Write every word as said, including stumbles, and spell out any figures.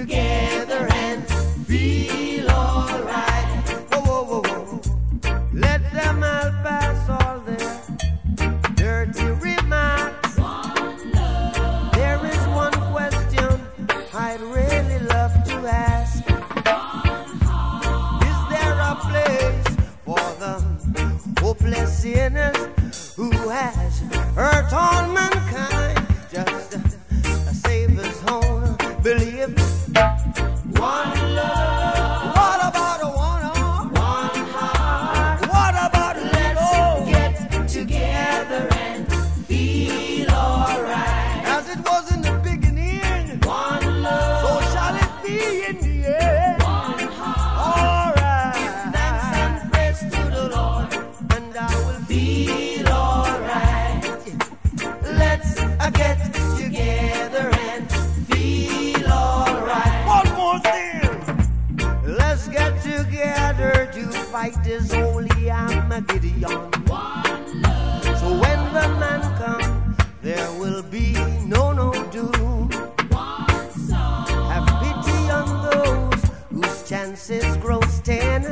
together and feel alright. Whoa, whoa, whoa, whoa. Let them all pass all their dirty remarks. One love. There is one question I'd really love to ask. One heart. Is there a place for the hopeless sinners who has hurt all mankind? Just a Savior's home, believe. One love. What about a one heart? One heart. What about a let's get together and feel alright? As it was in the beginning. One love. So shall it be in the end. One heart. Alright. Thanks and praise to the Lord, and I will feel alright. Let's uh, get together and feel alright. One more thing. Let's get together to fight this holy Armageddon. One love. So when the man comes, there will be no no doom. One song. Have pity on those whose chances grow ten.